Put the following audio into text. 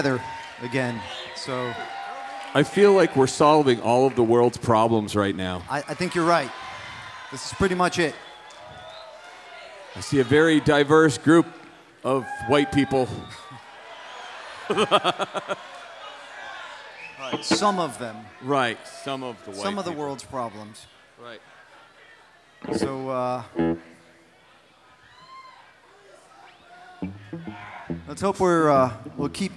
together again. So I feel like we're solving all of the world's problems right now. I think you're right. This is pretty much it. I see a very diverse group of white people. Right. Some of them. Right, some of the white Some of the people. world's problems. Right. So let's hope we'll keep